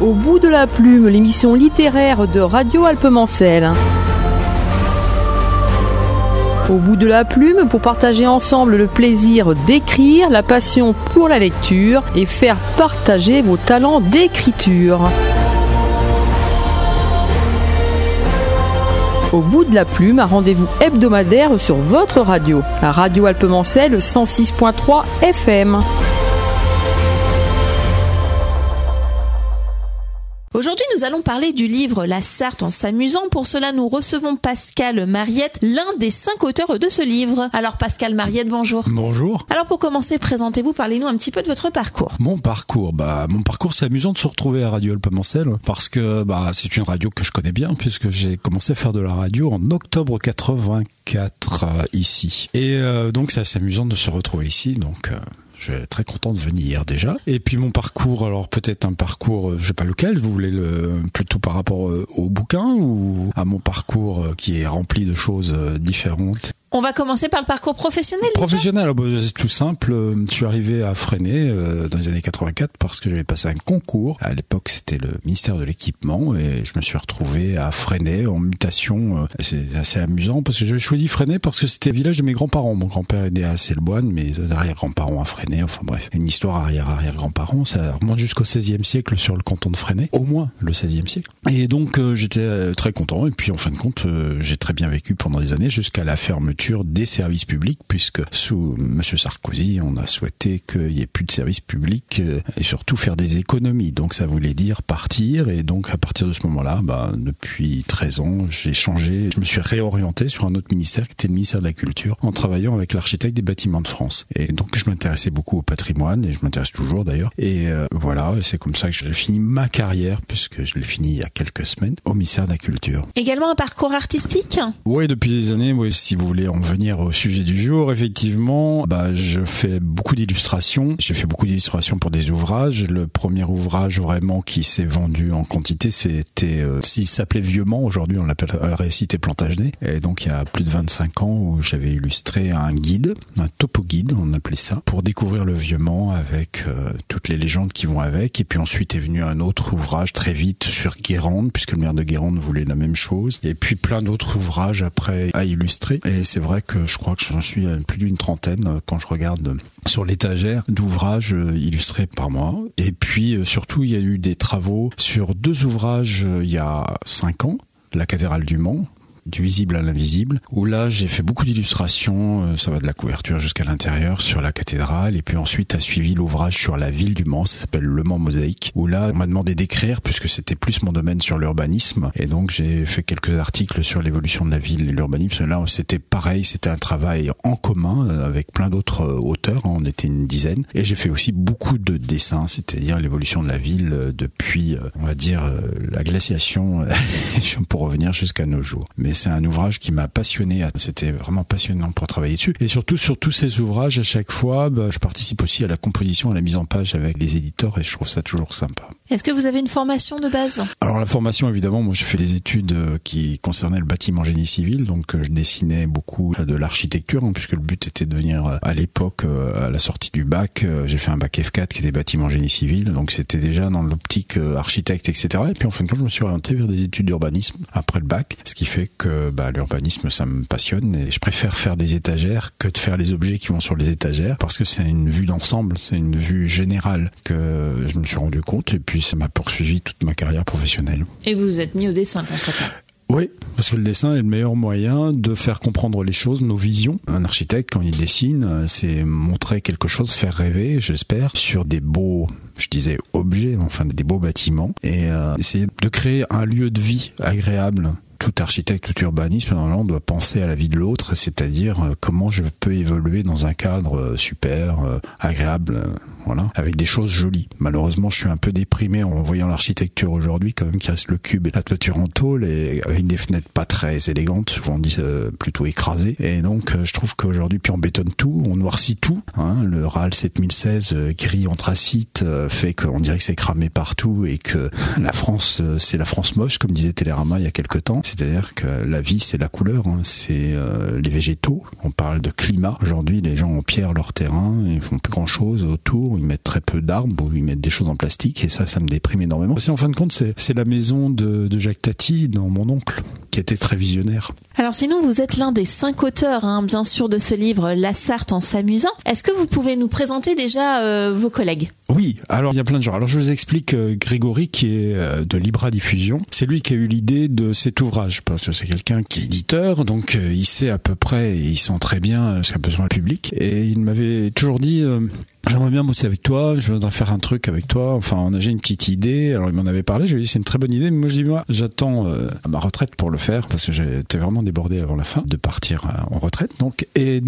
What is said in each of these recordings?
Au bout de la plume, l'émission littéraire de Radio Alpemancel. Au bout de la plume, pour partager ensemble le plaisir d'écrire, la passion pour la lecture et faire partager vos talents d'écriture. Au bout de la plume, un rendez-vous hebdomadaire sur votre radio, à Radio Alpemancel 106.3 FM. Aujourd'hui, nous allons parler du livre La Sarthe en s'amusant. Pour cela, nous recevons Pascal Mariette, l'un des 5 auteurs de ce livre. Alors Pascal Mariette, bonjour. Bonjour. Alors pour commencer, présentez-vous, parlez-nous un petit peu de votre parcours. Mon parcours, c'est amusant de se retrouver à Radio Alpemancel parce que c'est une radio que je connais bien puisque j'ai commencé à faire de la radio en octobre 84 ici. Et donc c'est assez amusant de se retrouver ici, donc... Je suis très content de venir déjà. Et puis mon parcours, alors peut-être un parcours, je sais pas lequel, vous voulez plutôt par rapport au bouquin ou à mon parcours qui est rempli de choses différentes? On va commencer par le parcours professionnel. Professionnel, c'est tout simple. Je suis arrivé à Fresnay dans les années 84 parce que j'avais passé un concours. À l'époque, c'était le ministère de l'Équipement et je me suis retrouvé à Fresnay en mutation. C'est assez amusant parce que j'avais choisi Fresnay parce que c'était le village de mes grands-parents. Mon grand-père est né à Celleboine, mes arrière-grands-parents à Fresnay. Enfin bref, une histoire arrière-grands-parents. Ça remonte jusqu'au XVIe siècle sur le canton de Fresnay. Au moins le XVIe siècle. Et donc, j'étais très content. Et puis, en fin de compte, j'ai très bien vécu pendant des années jusqu'à la fermeture des services publics, puisque sous Monsieur Sarkozy, on a souhaité qu'il n'y ait plus de services publics et surtout faire des économies. Donc ça voulait dire partir, et donc à partir de ce moment-là, depuis 13 ans, j'ai changé, je me suis réorienté sur un autre ministère qui était le ministère de la Culture, en travaillant avec l'architecte des bâtiments de France. Et donc je m'intéressais beaucoup au patrimoine, et je m'intéresse toujours d'ailleurs. Et voilà, c'est comme ça que j'ai fini ma carrière, puisque je l'ai fini il y a quelques semaines, au ministère de la Culture. Également un parcours artistique ? Oui, depuis des années, si vous voulez en venir au sujet du jour, effectivement, je fais beaucoup d'illustrations. J'ai fait beaucoup d'illustrations pour des ouvrages. Le premier ouvrage vraiment qui s'est vendu en quantité, c'était, s'il s'appelait Vieux-Mans, aujourd'hui on l'appellerait Cité Plantagenet. Et donc il y a plus de 25 ans où j'avais illustré un guide, un topo-guide, on appelait ça, pour découvrir le Vieux-Mans avec toutes les légendes qui vont avec. Et puis ensuite est venu un autre ouvrage très vite sur Guérande, puisque le maire de Guérande voulait la même chose. Et puis plein d'autres ouvrages après à illustrer. Et c'est vrai que je crois que j'en suis à plus d'une trentaine quand je regarde sur l'étagère d'ouvrages illustrés par moi. Et puis surtout, il y a eu des travaux sur 2 ouvrages il y a 5 ans, la cathédrale du Mans, du visible à l'invisible, où là j'ai fait beaucoup d'illustrations, ça va de la couverture jusqu'à l'intérieur sur la cathédrale, et puis ensuite a suivi l'ouvrage sur la ville du Mans, ça s'appelle Le Mans Mosaïque, où là on m'a demandé d'écrire puisque c'était plus mon domaine sur l'urbanisme, et donc j'ai fait quelques articles sur l'évolution de la ville et l'urbanisme. Là c'était pareil, c'était un travail en commun avec plein d'autres auteurs, on était une dizaine, et j'ai fait aussi beaucoup de dessins, c'est-à-dire l'évolution de la ville depuis, on va dire, la glaciation pour revenir jusqu'à nos jours. Mais c'est un ouvrage qui m'a passionné, c'était vraiment passionnant pour travailler dessus. Et surtout, sur tous ces ouvrages, à chaque fois, je participe aussi à la composition, à la mise en page avec les éditeurs, et je trouve ça toujours sympa. Est-ce que vous avez une formation de base ? Alors la formation, évidemment, moi j'ai fait des études qui concernaient le bâtiment génie civil, donc je dessinais beaucoup de l'architecture, puisque le but était de venir à l'époque, à la sortie du bac, j'ai fait un bac F4 qui était bâtiment génie civil, donc c'était déjà dans l'optique architecte, etc. Et puis en fin de compte, je me suis orienté vers des études d'urbanisme après le bac, ce qui fait que l'urbanisme, ça me passionne, et je préfère faire des étagères que de faire les objets qui vont sur les étagères, parce que c'est une vue d'ensemble, c'est une vue générale que je me suis rendu compte, et puis ça m'a poursuivi toute ma carrière professionnelle. Et vous vous êtes mis au dessin concrètement ? Oui, parce que le dessin est le meilleur moyen de faire comprendre les choses, nos visions. Un architecte, quand il dessine, c'est montrer quelque chose, faire rêver, j'espère, sur des beaux, je disais objets, enfin des beaux bâtiments, et essayer de créer un lieu de vie agréable. Tout architecte, tout urbanisme, normalement, doit penser à la vie de l'autre, c'est-à-dire comment je peux évoluer dans un cadre super, agréable, voilà, avec des choses jolies. Malheureusement, je suis un peu déprimé en voyant l'architecture aujourd'hui, quand même, qui reste le cube et la toiture en tôle, et avec des fenêtres pas très élégantes, souvent dit plutôt écrasées. Et donc, je trouve qu'aujourd'hui, puis on bétonne tout, on noircit tout. Le RAL 7016 gris anthracite fait qu'on dirait que c'est cramé partout, et que la France, c'est la France moche, comme disait Télérama il y a quelque temps. C'est-à-dire que la vie, c'est la couleur, c'est les végétaux. On parle de climat. Aujourd'hui, les gens empierrent leur terrain, ils font plus grand-chose autour. où ils mettent très peu d'arbres, où ils mettent des choses en plastique, et ça me déprime énormément. En fin de compte, c'est la maison de Jacques Tati, dans mon oncle, qui était très visionnaire. Alors sinon, vous êtes l'un des 5 auteurs, bien sûr, de ce livre, La Sarthe en s'amusant. Est-ce que vous pouvez nous présenter déjà vos collègues ? Oui, alors il y a plein de gens. Alors je vous explique Grégory, qui est de Libra Diffusion. C'est lui qui a eu l'idée de cet ouvrage, parce que c'est quelqu'un qui est éditeur, donc il sait à peu près, et il sent très bien ce qu'a besoin le public. Et il m'avait toujours dit... j'aimerais bien bosser avec toi, je voudrais faire un truc avec toi. Enfin, j'ai une petite idée. Alors, il m'en avait parlé. Je lui ai dit, c'est une très bonne idée. Mais moi, j'attends ma retraite pour le faire, parce que j'étais vraiment débordé avant la fin de partir en retraite. Donc,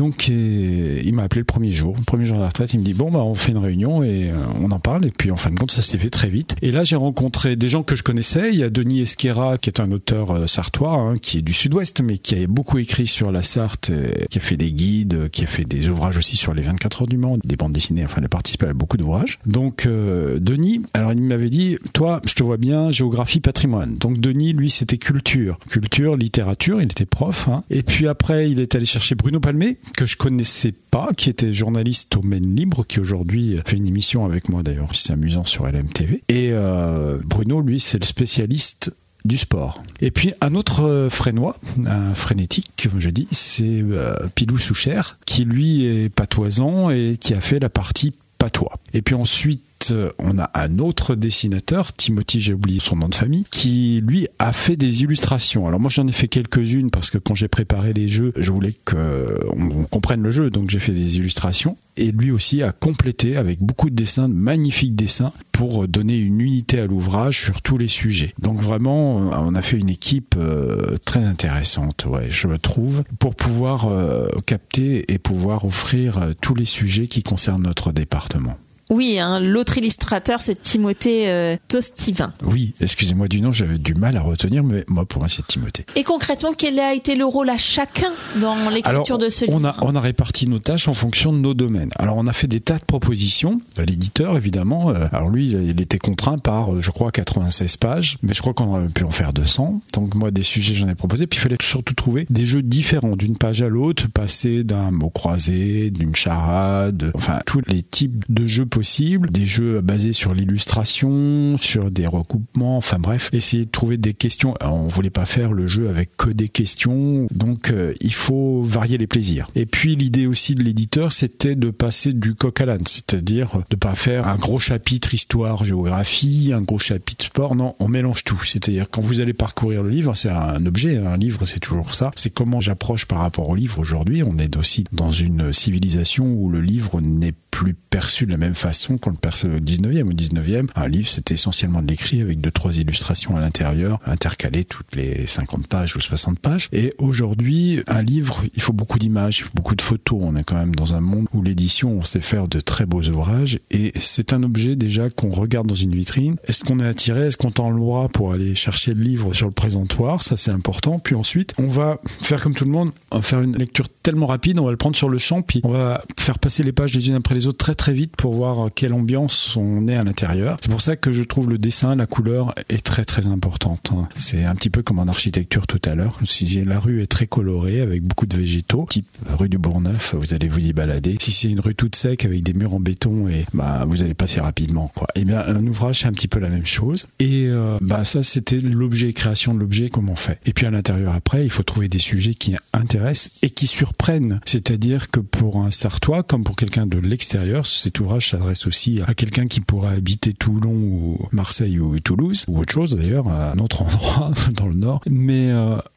il m'a appelé le premier jour de la retraite. Il me dit, bon, on fait une réunion et on en parle. Et puis, en fin de compte, ça s'est fait très vite. Et là, j'ai rencontré des gens que je connaissais. Il y a Denis Esquera, qui est un auteur sartois, qui est du Sud-Ouest, mais qui a beaucoup écrit sur la Sarthe, qui a fait des guides, qui a fait des ouvrages aussi sur les 24 heures du Mans, des bandes dessinées. Enfin, il a participé à beaucoup d'ouvrages. Donc, Denis, alors il m'avait dit, toi, je te vois bien, géographie, patrimoine. Donc, Denis, lui, c'était culture, littérature, il était prof. Et puis après, il est allé chercher Bruno Palmé, que je connaissais pas, qui était journaliste au Maine Libre, qui aujourd'hui fait une émission avec moi, d'ailleurs, c'est amusant, sur LMTV. Et Bruno, lui, c'est le spécialiste du sport. Et puis un autre frénois, un frénétique, comme je dis, c'est Pilou Souchère, qui lui est patoisant et qui a fait la partie patois. Et puis ensuite, on a un autre dessinateur, Timothy, j'ai oublié son nom de famille, qui lui a fait des illustrations. Alors moi j'en ai fait quelques-unes parce que quand j'ai préparé les jeux, je voulais qu'on comprenne le jeu, donc j'ai fait des illustrations. Et lui aussi a complété avec beaucoup de dessins, de magnifiques dessins, pour donner une unité à l'ouvrage sur tous les sujets. Donc vraiment, on a fait une équipe très intéressante, je le trouve, pour pouvoir capter et pouvoir offrir tous les sujets qui concernent notre département. Oui, l'autre illustrateur, c'est Timothée Tostivin. Oui, excusez-moi du nom, j'avais du mal à retenir, mais moi, pour moi, c'est Timothée. Et concrètement, quel a été le rôle à chacun dans l'écriture de ce livre ? On a réparti nos tâches en fonction de nos domaines. Alors, on a fait des tas de propositions. L'éditeur, évidemment, alors lui, il était contraint par, je crois, 96 pages, mais je crois qu'on aurait pu en faire 200. Donc, moi, des sujets, j'en ai proposé. Puis, il fallait surtout trouver des jeux différents d'une page à l'autre, passer d'un mot croisé, d'une charade, enfin, tous les types de jeux possible, des jeux basés sur l'illustration, sur des recoupements, enfin bref, essayer de trouver des questions. Alors, on voulait pas faire le jeu avec que des questions, donc il faut varier les plaisirs. Et puis l'idée aussi de l'éditeur, c'était de passer du coq à l'âne, c'est-à-dire de pas faire un gros chapitre histoire, géographie, un gros chapitre sport, non, on mélange tout. C'est-à-dire quand vous allez parcourir le livre, c'est un objet, un livre c'est toujours ça, c'est comment j'approche par rapport au livre aujourd'hui. On est aussi dans une civilisation où le livre n'est plus perçu de la même façon qu'on le perçoit au 19e. Au 19e, un livre, c'était essentiellement de l'écrit avec 2-3 illustrations à l'intérieur, intercalées toutes les 50 pages ou 60 pages. Et aujourd'hui, un livre, il faut beaucoup d'images, beaucoup de photos. On est quand même dans un monde où l'édition, on sait faire de très beaux ouvrages. Et c'est un objet déjà qu'on regarde dans une vitrine. Est-ce qu'on est attiré? Est-ce qu'on tend le bras pour aller chercher le livre sur le présentoir? Ça, c'est important. Puis ensuite, on va faire comme tout le monde, on va faire une lecture tellement rapide, on va le prendre sur le champ, puis on va faire passer les pages les unes après les autres très très vite pour voir quelle ambiance on est à l'intérieur. C'est pour ça que je trouve le dessin, la couleur est très très importante. C'est un petit peu comme en architecture tout à l'heure. Si la rue est très colorée avec beaucoup de végétaux, type rue du Bourgneuf, vous allez vous y balader. Si c'est une rue toute sec avec des murs en béton, et vous allez passer rapidement, quoi. Et bien un ouvrage c'est un petit peu la même chose. Et ça c'était l'objet, création de l'objet, comment on fait. Et puis à l'intérieur après, il faut trouver des sujets qui intéressent et qui surprennent. C'est-à-dire que pour un Sartois comme pour quelqu'un de l'extérieur, cet ouvrage s'adresse aussi à quelqu'un qui pourrait habiter Toulon ou Marseille ou Toulouse, ou autre chose d'ailleurs, à un autre endroit dans le Nord. Mais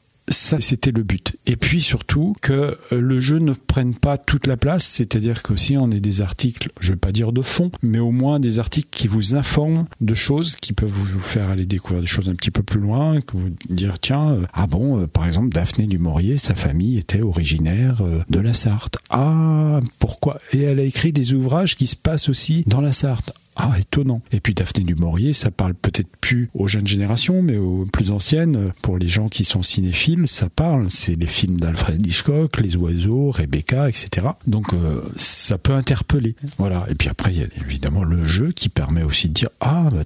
ça, c'était le but. Et puis surtout, que le jeu ne prenne pas toute la place, c'est-à-dire qu'aussi on ait des articles, je ne vais pas dire de fond, mais au moins des articles qui vous informent de choses qui peuvent vous faire aller découvrir des choses un petit peu plus loin, que vous dire, tiens, par exemple, Daphné du Maurier, sa famille était originaire de la Sarthe. Ah, pourquoi? Et elle a écrit des ouvrages qui se passent aussi dans la Sarthe. Ah, étonnant. Et puis Daphné du Maurier, ça parle peut-être plus aux jeunes générations, mais aux plus anciennes, pour les gens qui sont cinéphiles, ça parle. C'est les films d'Alfred Hitchcock, Les Oiseaux, Rebecca, etc. Donc ça peut interpeller. Voilà. Et puis après, il y a évidemment le jeu qui permet aussi de dire,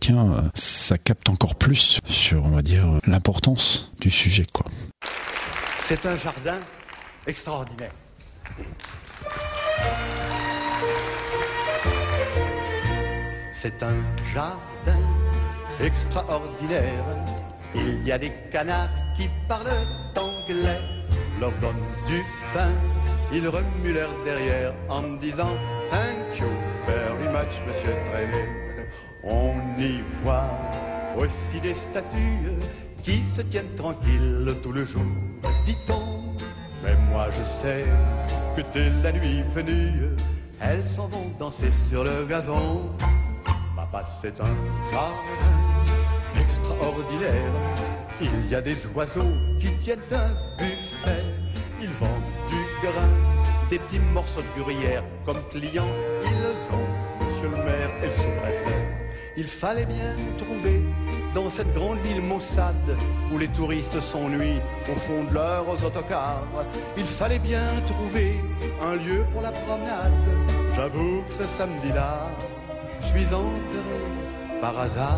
ça capte encore plus sur, on va dire, l'importance du sujet, quoi. C'est un jardin extraordinaire. C'est un jardin extraordinaire. Il y a des canards qui parlent anglais. Leur donne du pain, ils remuent leur derrière en me disant thank you very much, monsieur Traîné. On y voit aussi des statues qui se tiennent tranquilles tout le jour, dit-on. Mais moi je sais que dès la nuit venue, elles s'en vont danser sur le gazon. Papa, c'est un jardin extraordinaire. Il y a des oiseaux qui tiennent un buffet. Ils vendent du grain, des petits morceaux de gruyère. Comme clients, ils ont monsieur le maire et le sous-préfet. Il fallait bien trouver dans cette grande ville maussade où les touristes s'ennuient au fond de leurs autocars. Il fallait bien trouver un lieu pour la promenade. J'avoue que ce samedi-là, je suis enterré par hasard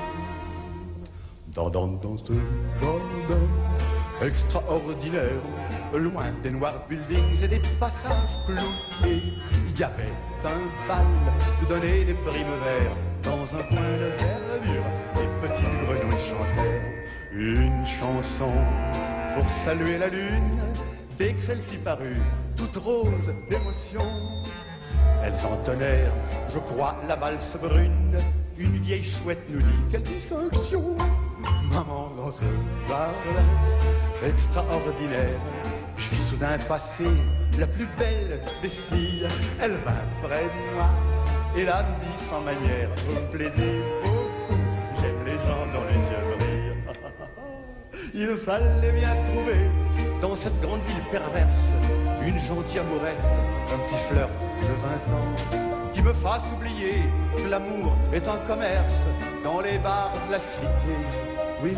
dans ce jardin extraordinaire, loin des noirs buildings et des passages cloués. Il y avait un bal où donner des primevères. Dans un coin de verdure, les petites grenouilles chantèrent une chanson pour saluer la lune. Dès que celle-ci parut, toute rose d'émotion, elles entonnèrent, je crois, la valse brune. Une vieille chouette nous dit, quelle distinction, maman, dans ce jardin extraordinaire. Je vis soudain passer la plus belle des filles. Elle vint près de moi et là me dit sans manière, vous me plaisez beaucoup, j'aime les gens dont les yeux brillent. Il fallait bien trouver dans cette grande ville perverse une gentille amourette, un petit flirt de 20 ans qui me fasse oublier que l'amour est un commerce dans les bars de la cité. Oui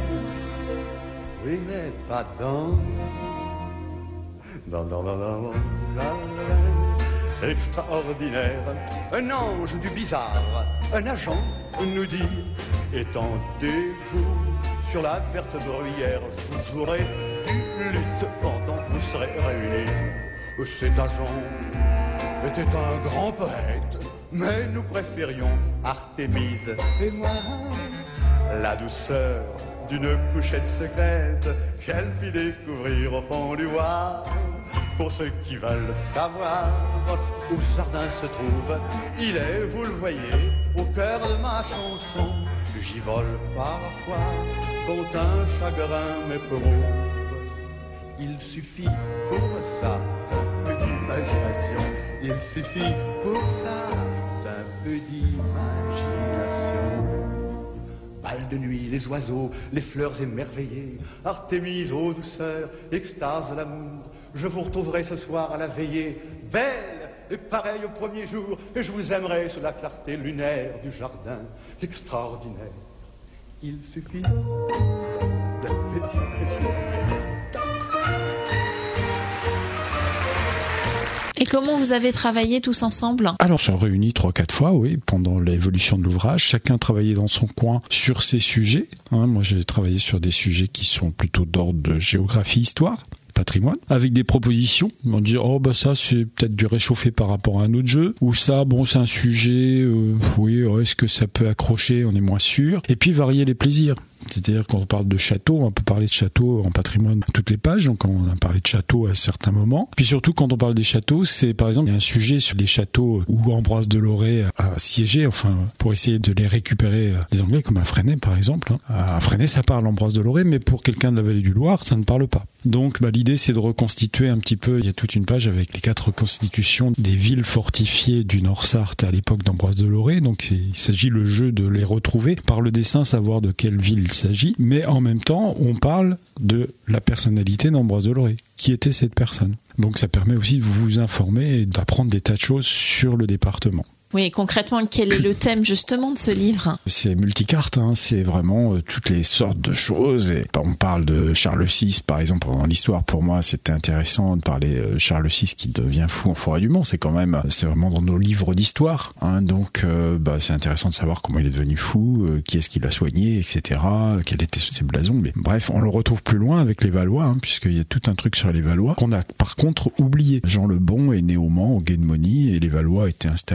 mais pas dans extraordinaire. Un ange du bizarre, un agent nous dit étendez-vous sur la verte bruyère, je vous jouerai du luth pendant que vous serez réunis. Cet agent était un grand poète, mais nous préférions Artémise et moi. La douceur d'une couchette secrète qu'elle fit découvrir au fond du bois. Pour ceux qui veulent savoir où le jardin se trouve, il est, vous le voyez, au cœur de ma chanson. J'y vole parfois quand un chagrin m'éprouve. Il suffit pour ça d'un peu d'imagination. Il suffit pour ça d'un peu d'imagination. Bal de nuit, les oiseaux, les fleurs émerveillées, Artémise aux douceurs, extase de l'amour. Je vous retrouverai ce soir à la veillée, belle et pareille au premier jour, et je vous aimerai sous la clarté lunaire du jardin extraordinaire. Il suffit d'un petit imaginaire. Et comment vous avez travaillé tous ensemble ? Alors, on s'est réunis 3-4 fois, oui, pendant l'évolution de l'ouvrage. Chacun travaillait dans son coin sur ses sujets. Moi, j'ai travaillé sur des sujets qui sont plutôt d'ordre de géographie, histoire, patrimoine, avec des propositions. On dit, ça, c'est peut-être du réchauffé par rapport à un autre jeu. Ou ça, c'est un sujet, est-ce que ça peut accrocher ? On est moins sûr. Et puis, varier les plaisirs. C'est-à-dire quand on parle de château, on peut parler de château en patrimoine à toutes les pages, donc on a parlé de château à certains moments. Puis surtout quand on parle des châteaux, c'est par exemple il y a un sujet sur les châteaux où Ambroise de Lorey a siégé, pour essayer de les récupérer des Anglais, comme à Fresnay par exemple. À Fresnay ça parle Ambroise de Lorey, mais pour quelqu'un de la vallée du Loir, ça ne parle pas. Donc l'idée c'est de reconstituer un petit peu, il y a toute une page avec les 4 reconstitutions des villes fortifiées du Nord-Sarthe à l'époque d'Ambroise de Lorey, donc il s'agit le jeu de les retrouver, par le dessin savoir de quelle ville il s'agit, mais en même temps on parle de la personnalité d'Ambroise de Lorey. Qui était cette personne ? Donc ça permet aussi de vous informer et d'apprendre des tas de choses sur le département. Oui, concrètement, quel est le thème justement de ce livre ? C'est multicarte, c'est vraiment toutes les sortes de choses. Et on parle de Charles VI, par exemple, dans l'histoire. Pour moi, c'était intéressant de parler de Charles VI qui devient fou en Forêt du Mont. C'est vraiment dans nos livres d'histoire. Donc, c'est intéressant de savoir comment il est devenu fou, qui est-ce qui l'a soigné, etc. Quels étaient ses blasons. Mais bref, on le retrouve plus loin avec les Valois, puisqu'il y a tout un truc sur les Valois qu'on a par contre oublié. Jean le Bon est né au Mans, au Gué de Mauny, et les Valois étaient installés dans le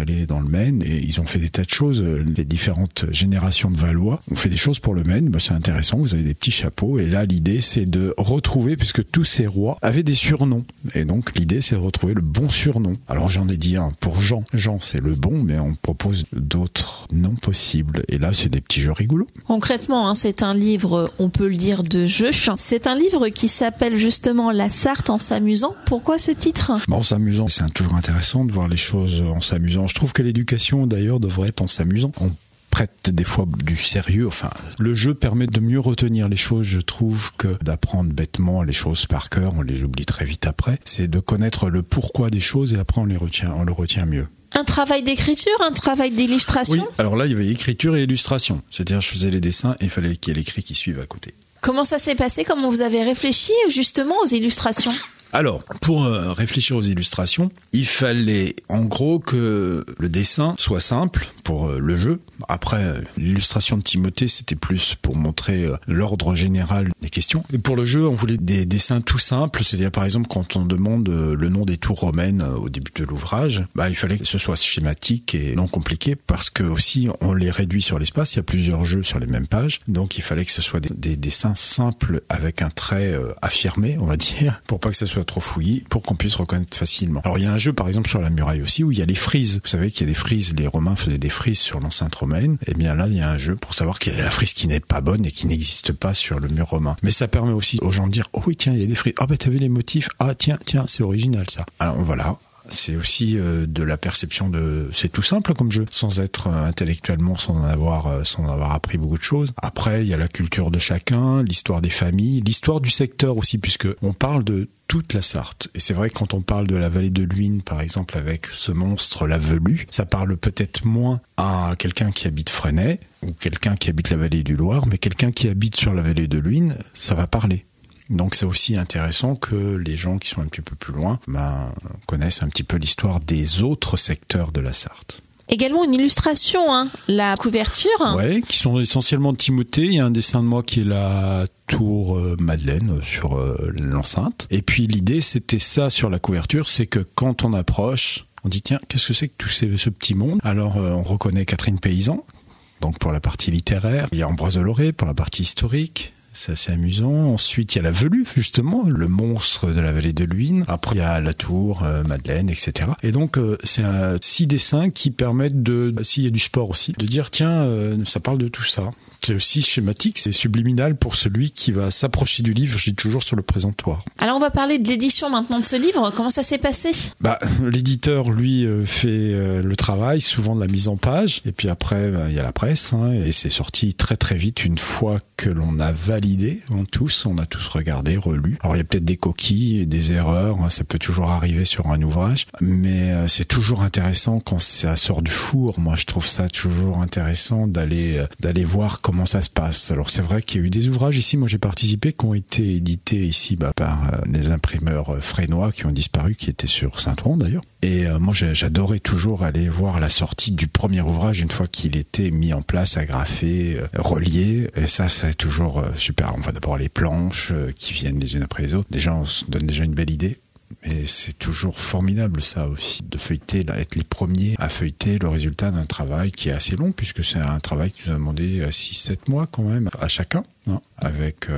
le Maine, et ils ont fait des tas de choses. Les différentes générations de Valois ont fait des choses pour le Maine. C'est intéressant, vous avez des petits chapeaux, et là l'idée c'est de retrouver, puisque tous ces rois avaient des surnoms, et donc l'idée c'est de retrouver le bon surnom. Alors j'en ai dit un pour Jean. Jean c'est le bon, mais on propose d'autres noms possibles, et là c'est des petits jeux rigolos. Concrètement, c'est un livre, on peut le dire, de jeu. C'est un livre qui s'appelle justement La Sarthe en s'amusant. Pourquoi ce titre ? En s'amusant, c'est toujours intéressant de voir les choses en s'amusant. Je trouve que l'éducation d'ailleurs devrait être en s'amusant. On prête des fois du sérieux. Enfin, le jeu permet de mieux retenir les choses, je trouve, que d'apprendre bêtement les choses par cœur. On les oublie très vite après. C'est de connaître le pourquoi des choses et après on le retient mieux. Un travail d'écriture, un travail d'illustration ? Oui, alors là il y avait écriture et illustration. C'est-à-dire je faisais les dessins et il fallait qu'il y ait l'écrit qui suive à côté. Comment ça s'est passé ? Comment vous avez réfléchi justement aux illustrations ? Alors, pour réfléchir aux illustrations, il fallait en gros que le dessin soit simple pour le jeu. Après, l'illustration de Timothée, c'était plus pour montrer l'ordre général des questions. Et pour le jeu, on voulait des dessins tout simples. C'est-à-dire, par exemple, quand on demande le nom des tours romaines au début de l'ouvrage, il fallait que ce soit schématique et non compliqué, parce que aussi, on les réduit sur l'espace. Il y a plusieurs jeux sur les mêmes pages. Donc, il fallait que ce soit des dessins simples avec un trait affirmé, on va dire, pour pas que ça soit trop fouillis, pour qu'on puisse reconnaître facilement. Alors il y a un jeu par exemple sur la muraille aussi où il y a les frises. Vous savez qu'il y a des frises, les Romains faisaient des frises sur l'enceinte romaine. Et bien là il y a un jeu pour savoir quelle est la frise qui n'est pas bonne et qui n'existe pas sur le mur romain. Mais ça permet aussi aux gens de dire, oh oui tiens il y a des frises, t'as vu les motifs, tiens c'est original ça. Alors voilà. C'est aussi de la perception de... C'est tout simple comme jeu, sans être intellectuellement, sans avoir appris beaucoup de choses. Après, il y a la culture de chacun, l'histoire des familles, l'histoire du secteur aussi, puisque on parle de toute la Sarthe. Et c'est vrai que quand on parle de la vallée de Luynes, par exemple, avec ce monstre, la Velue, ça parle peut-être moins à quelqu'un qui habite Fresnay, ou quelqu'un qui habite la vallée du Loir, mais quelqu'un qui habite sur la vallée de Luynes, ça va parler. Donc c'est aussi intéressant que les gens qui sont un petit peu plus loin connaissent un petit peu l'histoire des autres secteurs de la Sarthe. Également une illustration, la couverture. Ouais, qui sont essentiellement de Timothée. Il y a un dessin de moi qui est la tour Madeleine sur l'enceinte. Et puis l'idée c'était ça sur la couverture, c'est que quand on approche, on dit tiens, qu'est-ce que c'est que tout ce petit monde ? Alors on reconnaît Catherine Paysan, donc pour la partie littéraire. Il y a Ambroise Doloré pour la partie historique. C'est assez amusant. Ensuite, il y a la Velue, justement, le monstre de la vallée de Luynes. Après, il y a la tour, Madeleine, etc. Et donc, c'est 6 dessins qui permettent s'il y a du sport aussi, de dire, tiens, ça parle de tout ça. C'est aussi schématique, c'est subliminal pour celui qui va s'approcher du livre, je dis toujours sur le présentoir. Alors, on va parler de l'édition maintenant de ce livre. Comment ça s'est passé ? L'éditeur, lui, fait le travail, souvent de la mise en page. Et puis après, il y a la presse, et c'est sorti très très vite une fois que l'on a validé. On a tous regardé, relu. Alors, il y a peut-être des coquilles, des erreurs, ça peut toujours arriver sur un ouvrage. Mais c'est toujours intéressant quand ça sort du four. Moi, je trouve ça toujours intéressant d'aller voir comment ça se passe. Alors c'est vrai qu'il y a eu des ouvrages ici, moi j'ai participé, qui ont été édités ici par les imprimeurs fresnois qui ont disparu, qui étaient sur Saint-Ouen d'ailleurs. Et moi j'adorais toujours aller voir la sortie du premier ouvrage une fois qu'il était mis en place, agrafé, relié. Et ça c'est toujours super. On voit d'abord les planches qui viennent les unes après les autres. Déjà on se donne déjà une belle idée. Et c'est toujours formidable ça aussi, de feuilleter, être les premiers à feuilleter le résultat d'un travail qui est assez long, puisque c'est un travail qui nous a demandé 6-7 mois quand même à chacun, avec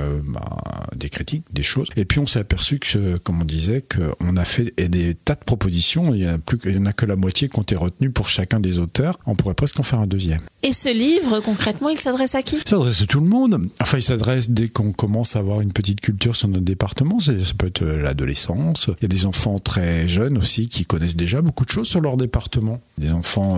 des critiques, des choses. Et puis on s'est aperçu que, comme on disait, qu'on a fait des tas de propositions, il n'y en a que la moitié qui ont été retenues pour chacun des auteurs. On pourrait presque en faire un deuxième. Et ce livre, concrètement, il s'adresse à qui ? Il s'adresse à tout le monde. Enfin, il s'adresse dès qu'on commence à avoir une petite culture sur notre département. Ça peut être l'adolescence. Il y a des enfants très jeunes aussi qui connaissent déjà beaucoup de choses sur leur département. Des enfants,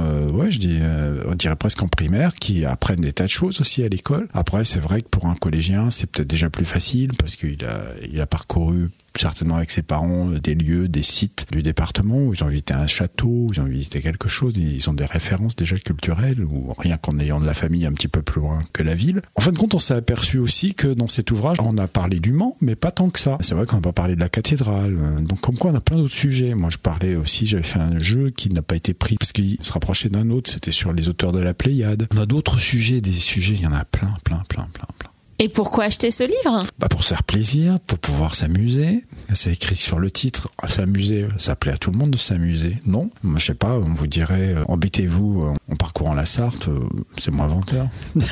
on dirait presque en primaire, qui apprennent des tas de choses aussi à l'école. Après, c'est vrai que pour un collégien, c'est peut-être déjà plus facile parce qu'il a parcouru certainement avec ses parents des lieux, des sites du département où ils ont visité un château, où ils ont visité quelque chose, ils ont des références déjà culturelles, ou rien qu'en ayant de la famille un petit peu plus loin que la ville. En fin de compte, on s'est aperçu aussi que dans cet ouvrage, on a parlé du Mans, mais pas tant que ça. C'est vrai qu'on n'a pas parlé de la cathédrale, donc comme quoi on a plein d'autres sujets. Moi je parlais aussi, j'avais fait un jeu qui n'a pas été pris parce qu'il se rapprochait d'un autre, c'était sur les auteurs de la Pléiade. On a d'autres sujets, il y en a plein. Et pourquoi acheter ce livre ? Pour se faire plaisir, pour pouvoir s'amuser. C'est écrit sur le titre. S'amuser, ça plaît à tout le monde de s'amuser, non ? Moi, je sais pas, on vous dirait, embêtez-vous en parcourant la Sarthe, c'est moins venteur.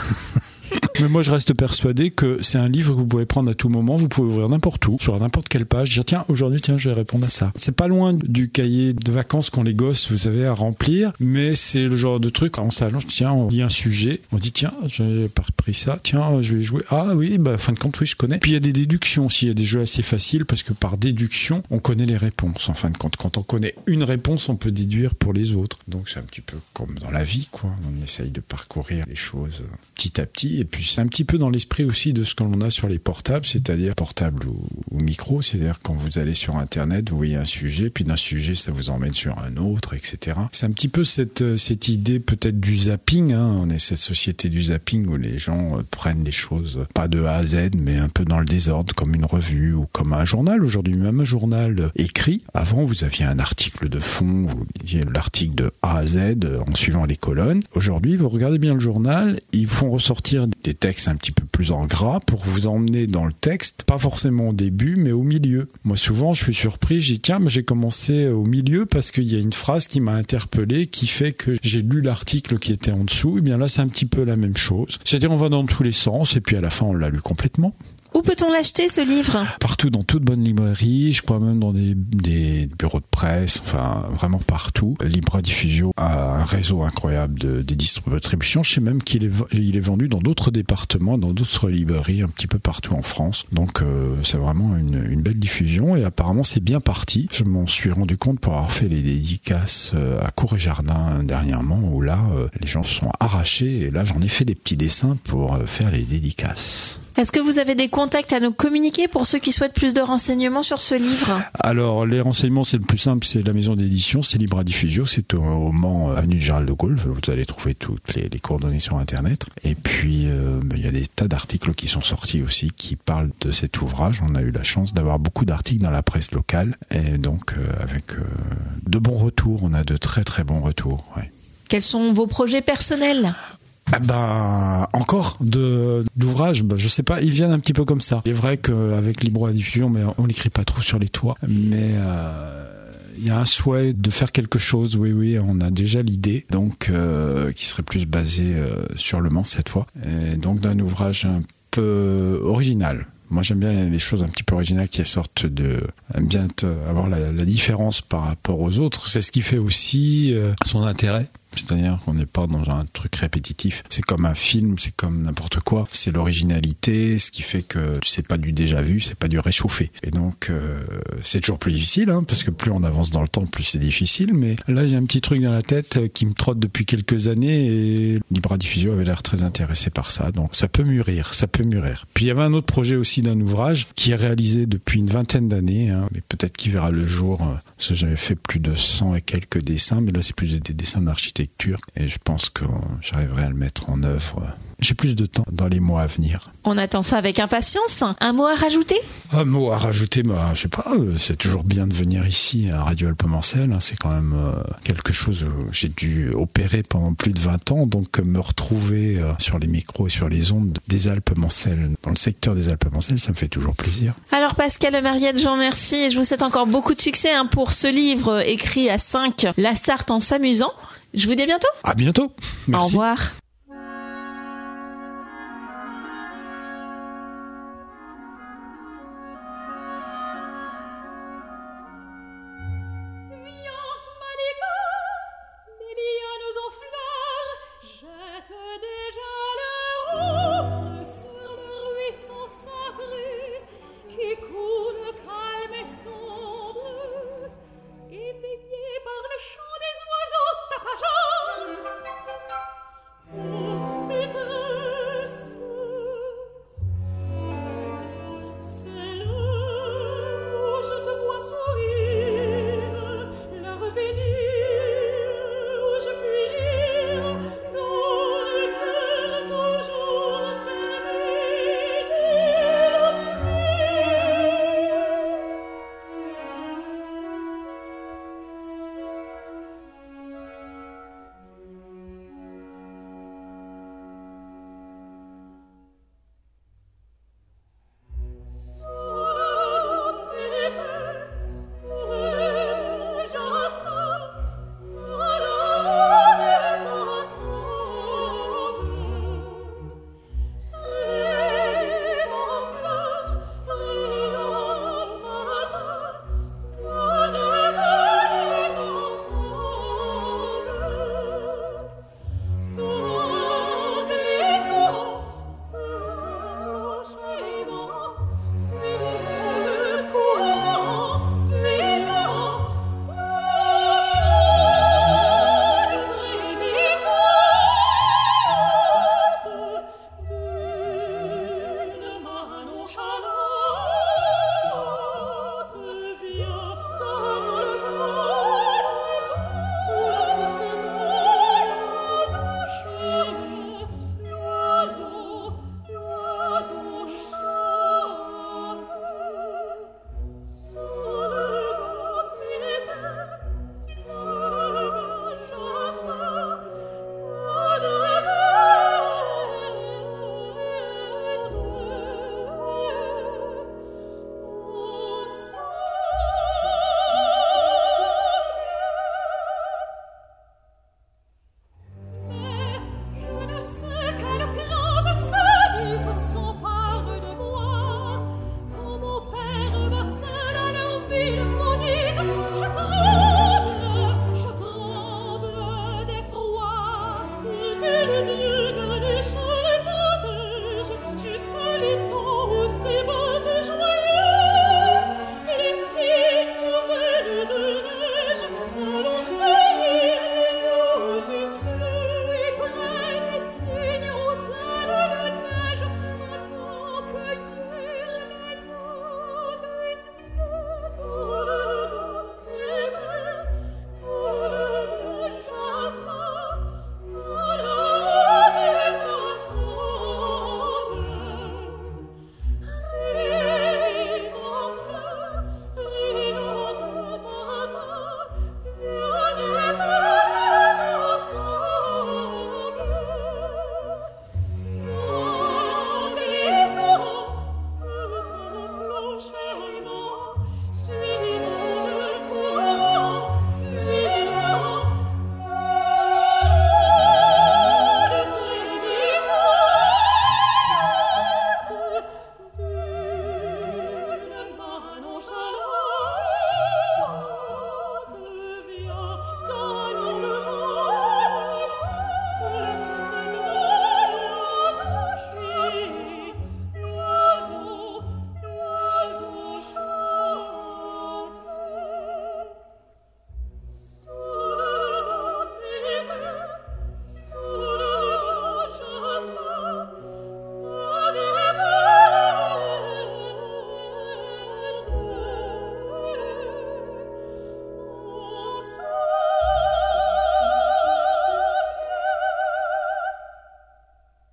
Mais moi je reste persuadé que c'est un livre que vous pouvez prendre à tout moment, vous pouvez ouvrir n'importe où, sur n'importe quelle page, dire tiens aujourd'hui je vais répondre à ça. C'est pas loin du cahier de vacances qu'ont les gosses, vous savez, à remplir, mais c'est le genre de truc, on s'allonge, tiens on lit un sujet, on dit tiens j'ai pas repris ça, tiens je vais jouer, ah oui fin de compte oui je connais. Puis il y a des déductions aussi, il y a des jeux assez faciles parce que par déduction on connaît les réponses en fin de compte. Quand on connaît une réponse on peut déduire pour les autres. Donc c'est un petit peu comme dans la vie quoi, on essaye de parcourir les choses petit à petit. Et puis c'est un petit peu dans l'esprit aussi de ce que l'on a sur les portables, c'est-à-dire portable ou micro, c'est-à-dire quand vous allez sur Internet, vous voyez un sujet, puis d'un sujet ça vous emmène sur un autre, etc. C'est un petit peu cette idée peut-être du zapping, on est cette société du zapping où les gens prennent les choses pas de A à Z, mais un peu dans le désordre, comme une revue ou comme un journal. Aujourd'hui, même un journal écrit. Avant, vous aviez un article de fond, vous aviez l'article de A à Z en suivant les colonnes. Aujourd'hui, vous regardez bien le journal, ils font ressortir des textes un petit peu plus en gras pour vous emmener dans le texte, pas forcément au début, mais au milieu. Moi, souvent, je suis surpris, je dis tiens, mais j'ai commencé au milieu parce qu'il y a une phrase qui m'a interpellé, qui fait que j'ai lu l'article qui était en dessous. Et bien là, c'est un petit peu la même chose. C'est-à-dire, on va dans tous les sens, et puis à la fin, on l'a lu complètement. Où peut-on l'acheter, ce livre ? Partout, dans toute bonne librairie, je crois même dans des bureaux de presse, enfin vraiment partout. Libra Diffusio a un réseau incroyable des distributions. Je sais même qu'il est vendu dans d'autres départements, dans d'autres librairies, un petit peu partout en France. Donc c'est vraiment une belle diffusion et apparemment c'est bien parti. Je m'en suis rendu compte pour avoir fait les dédicaces à Cour et Jardin dernièrement, où là les gens se sont arrachés et là j'en ai fait des petits dessins pour faire les dédicaces. Est-ce que vous avez des contacts à nous communiquer pour ceux qui souhaitent plus de renseignements sur ce livre ? Alors, les renseignements, c'est le plus simple, c'est la maison d'édition, c'est Libra Diffusio, c'est au Mans, avenue de Gérald de Gaulle. Vous allez trouver toutes les coordonnées sur Internet. Et puis, il y a des tas d'articles qui sont sortis aussi qui parlent de cet ouvrage. On a eu la chance d'avoir beaucoup d'articles dans la presse locale et donc avec de bons retours. On a de très très bons retours. Ouais. Quels sont vos projets personnels ? Encore d'ouvrages, je sais pas, ils viennent un petit peu comme ça. Il est vrai qu'avec Libra Diffusion, mais on l'écrit pas trop sur les toits, mais il y a un souhait de faire quelque chose, oui, on a déjà l'idée, donc qui serait plus basé sur le Mans cette fois, et donc d'un ouvrage un peu original. Moi, j'aime bien les choses un petit peu originales qui sortent aime bien avoir la différence par rapport aux autres. C'est ce qui fait aussi son intérêt. C'est-à-dire qu'on n'est pas dans un truc répétitif. C'est comme un film, c'est comme n'importe quoi. C'est l'originalité, ce qui fait que c'est pas du déjà vu, c'est pas du réchauffé. Et donc, c'est toujours plus difficile, parce que plus on avance dans le temps, plus c'est difficile. Mais là, j'ai un petit truc dans la tête qui me trotte depuis quelques années et Libra Diffusio avait l'air très intéressé par ça. Donc, ça peut mûrir. Puis, il y avait un autre projet aussi d'un ouvrage qui est réalisé depuis une vingtaine d'années, mais peut-être qu'il verra le jour. Parce que j'avais fait plus de 100 et quelques dessins, mais là, c'est plus des dessins d'architecture. Et je pense que j'arriverai à le mettre en œuvre. J'ai plus de temps dans les mois à venir. On attend ça avec impatience. Un mot à rajouter ? Un mot à rajouter, je sais pas, c'est toujours bien de venir ici à Radio Alpemancel. C'est quand même quelque chose où j'ai dû opérer pendant plus de 20 ans, donc me retrouver sur les micros et sur les ondes des Alpemancel, dans le secteur des Alpemancel, ça me fait toujours plaisir. Alors Pascal et Mariette, je vous remercie et je vous souhaite encore beaucoup de succès pour ce livre écrit à 5, La Sarthe en s'amusant. Je vous dis à bientôt. À bientôt. Merci. Au revoir.